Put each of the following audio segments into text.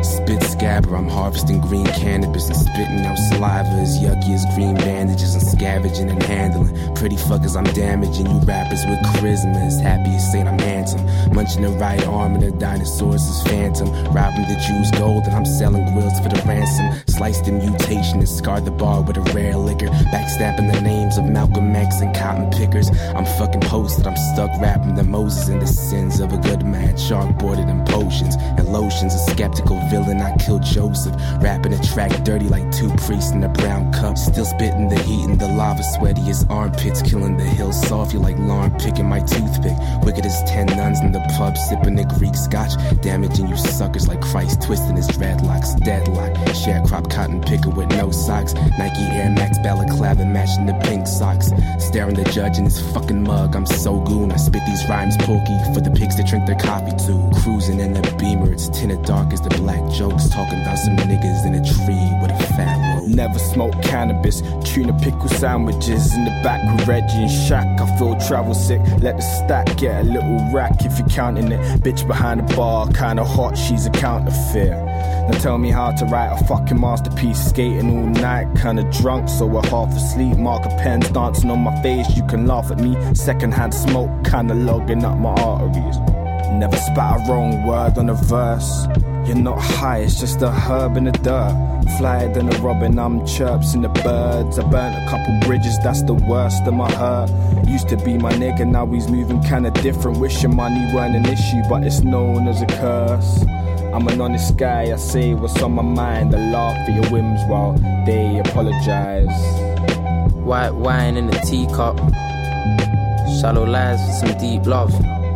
Spit scabber, I'm harvesting green cannabis and spitting out saliva as yucky as green bandages. I'm scavenging and handling pretty fuckers, I'm damaging you rappers with charisma. As happy as saying I'm handsome, munching the right arm and the dinosaurs is phantom. Robbing the Jews gold and I'm selling grills for the ransom. Sliced the mutation and scarred the bar with a rare liquor. Backstabbing the names of Malcolm X and cotton pickers. I'm fucking posted, I'm stuck rapping the Moses and the sins of a good man. Chalkboarded in potions and lotions. A skeptical villain, I killed Joseph. Rapping a track dirty like two priests in a brown cup. Still spitting the heat and the lava, sweaty as armpits. Killing the hill soft, you like lawn picking my toothpick. Wicked as 10 nuns in the pub, sipping the Greek scotch. Damaging you suckers like Christ, twisting his dreadlocks. Deadlock, sharecrop cotton picker with no socks. Nike Air Max balaclava matching the pink socks. Staring the judge in his fucking mug, I'm so goon. I spit these rhymes pokey for the pigs that drink their coffee too. Cruising in the Beamer, it's tinted dark as the black jokes. Talking about some niggas in a tree with a fat robe. Never smoked cannabis, tuna pickle sandwiches in the back with Reggie and Shaq. I feel travel sick, let the stack get a little rack if you're counting it. Bitch behind the bar, kinda hot, she's a counterfeit. Now tell me how to write a fucking masterpiece. Skating all night, kinda drunk, so we're half asleep. Marker pens dancing on my face, you can laugh at me. Secondhand smoke, kinda logging up my arteries. Never spat a wrong word on a verse. You're not high, it's just a herb in the dirt. Flyer than a robin, I'm chirps in the birds. I burnt a couple bridges, that's the worst of my hurt. Used to be my nigga, now he's moving kinda different. Wishing money weren't an issue, but it's known as a curse. I'm an honest guy, I say what's on my mind. I laugh at your whims while they apologise. White wine in a teacup, shallow lies for some deep love.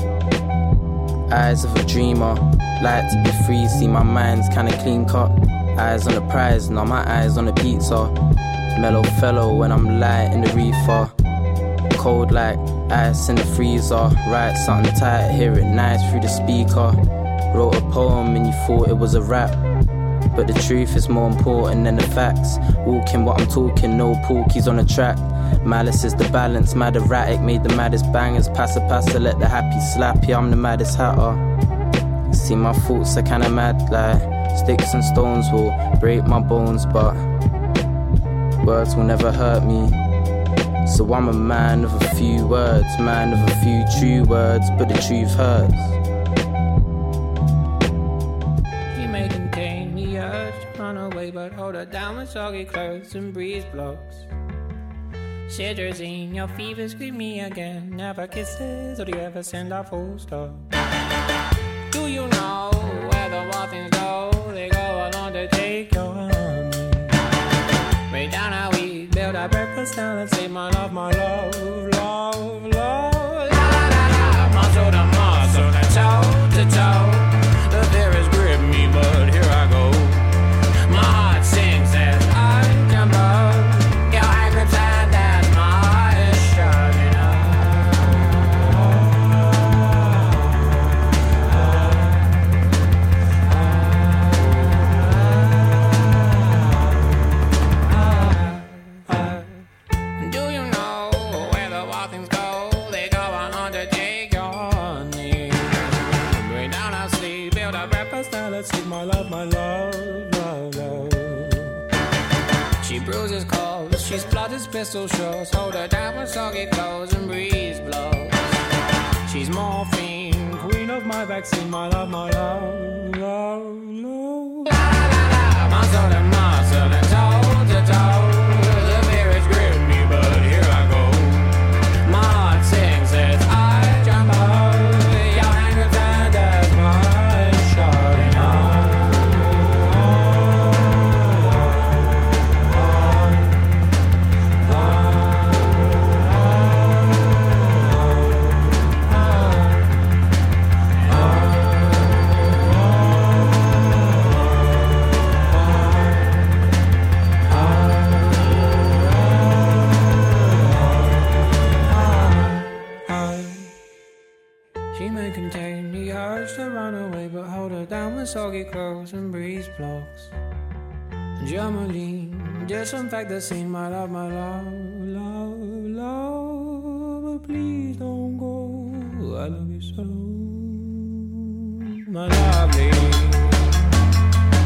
Eyes of a dreamer, like to be free, see my mind's kinda clean cut. Eyes on the prize, now my eyes on the pizza. Mellow fellow when I'm light in the reefer. Cold like ice in the freezer. Write something tight, hear it nice through the speaker. Wrote a poem and you thought it was a rap, but the truth is more important than the facts. Walking what I'm talking, no porkies on the track. Malice is the balance, mad erratic, made the maddest bangers. Passa, let the happy slap, yeah, I'm the maddest hatter. See, my thoughts are kinda mad, like sticks and stones will break my bones, but words will never hurt me. So I'm a man of a few words, man of a few true words, but the truth hurts. She may contain the urge to run away, but hold her down with soggy clothes and breeze blocks. Cetirizine, your fever scream me again. Never kisses, or do you ever send a full stop? Do you know where the wild things go? They go along to take your honey. Way down how we build our breakfast down and say my love, love, love. La la la, muscle to muscle, toe to toe. The fear grip me, but here I go. My heart sings as I jump up. Your angry time, that's my heart is shutting up. Do you know where the wild things go? They go on to take your honey. Bring down our sleep, build a breakfast, now let's sleep, my love, love, love. She bruises calls, she splutters pistol shots. Hold her down with soggy clothes and breeze blows. She's morphine, queen of my vaccine, my love, love, love. La la la, muscle to muscle and toe to toe. The fear is grip me, but here I go. My heart sings as I jump up. Your anger turned as my eyes shutting up. She may contain the urge to run away, but hold her down with soggy clothes and breeze blocks. Germaline, disinfect the scene, my love, love, love. But please don't go, I love you so, my lovely.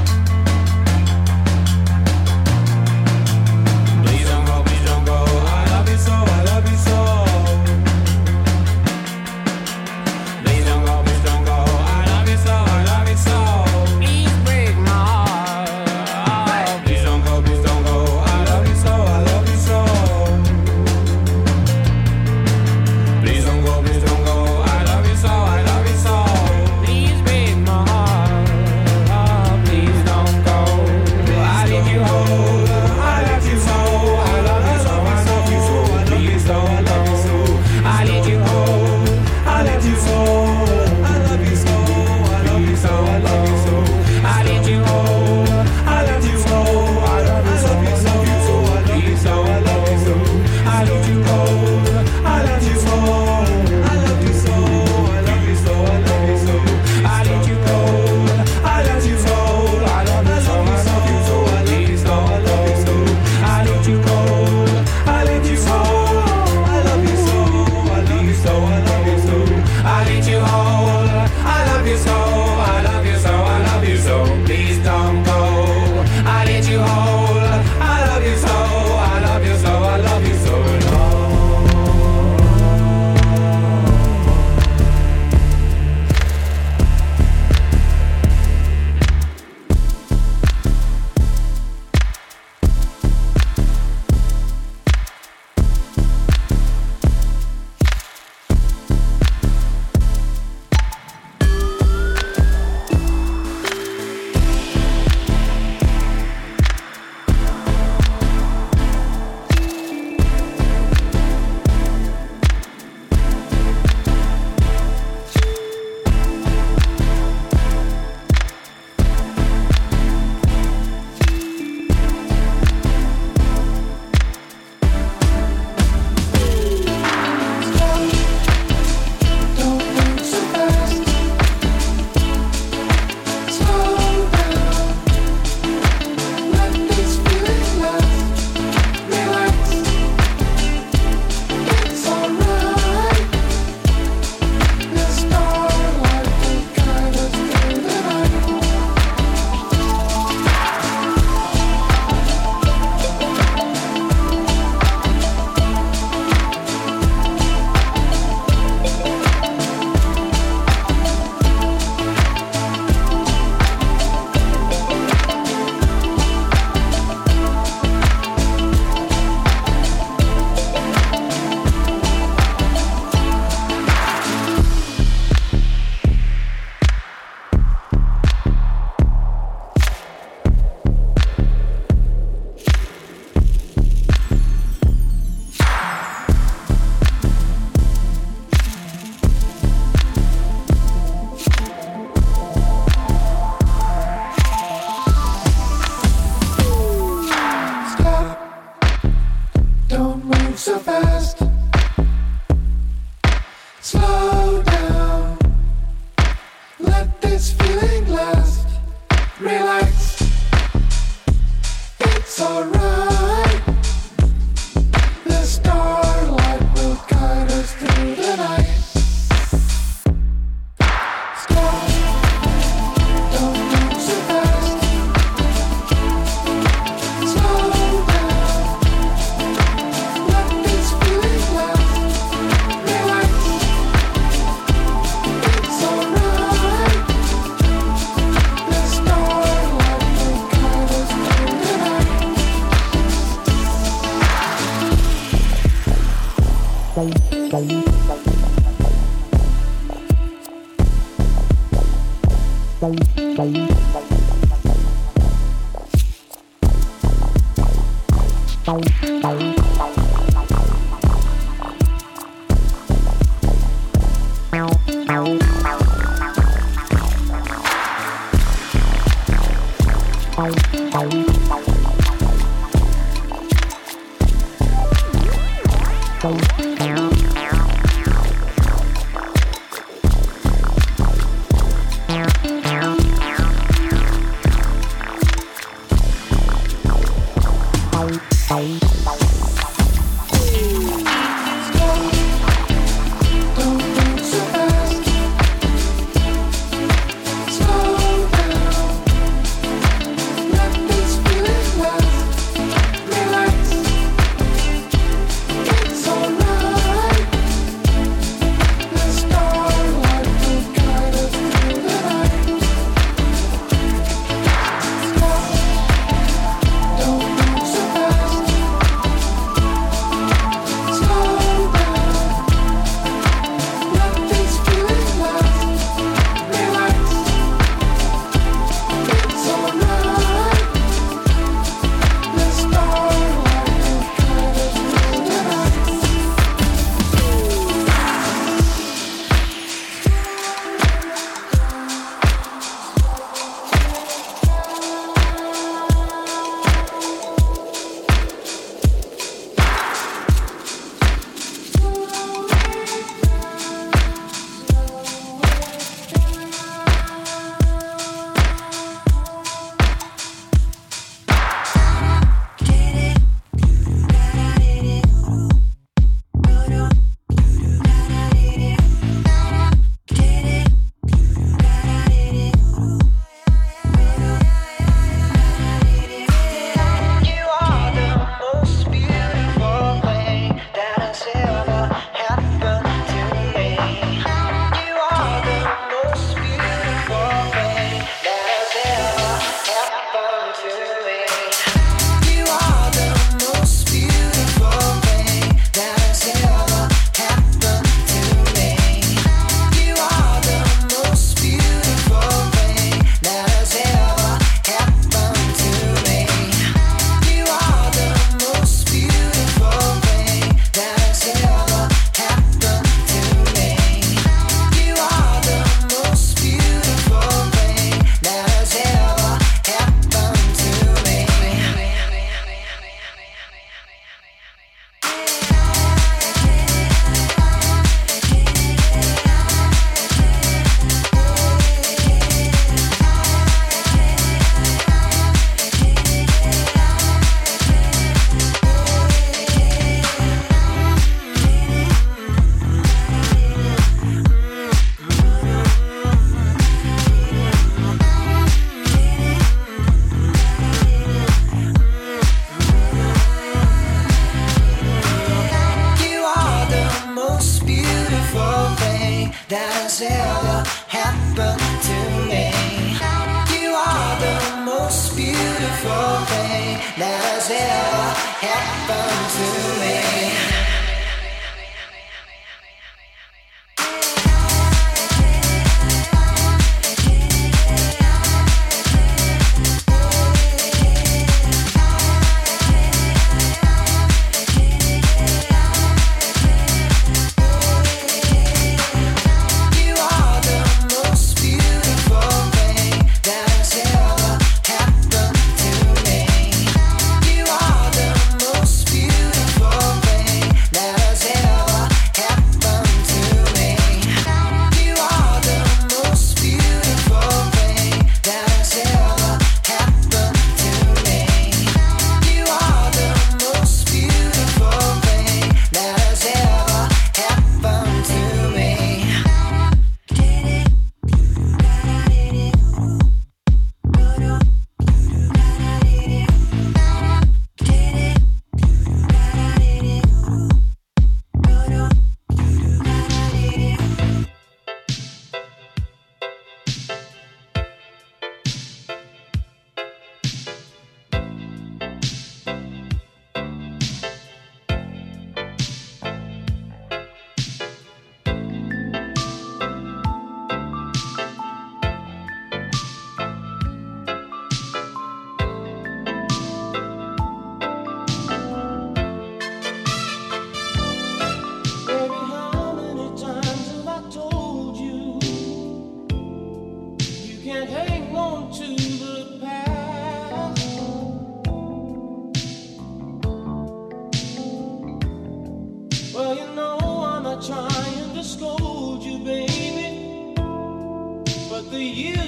you.